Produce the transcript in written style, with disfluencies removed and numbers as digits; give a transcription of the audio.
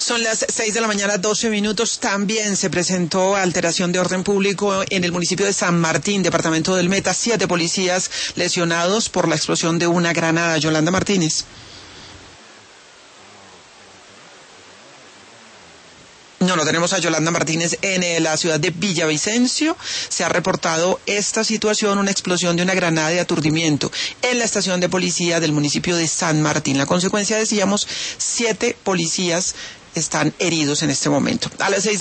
Son las 6 de la mañana, 12 minutos. También se presentó alteración de orden público en el municipio de San Martín, departamento del Meta. 7 policías lesionados por la explosión de una granada. Yolanda Martínez. No tenemos a Yolanda Martínez en la ciudad de Villavicencio. Se ha reportado esta situación, una explosión de una granada de aturdimiento en la estación de policía del municipio de San Martín. La consecuencia, decíamos, 7 policías están heridos en este momento. A las 6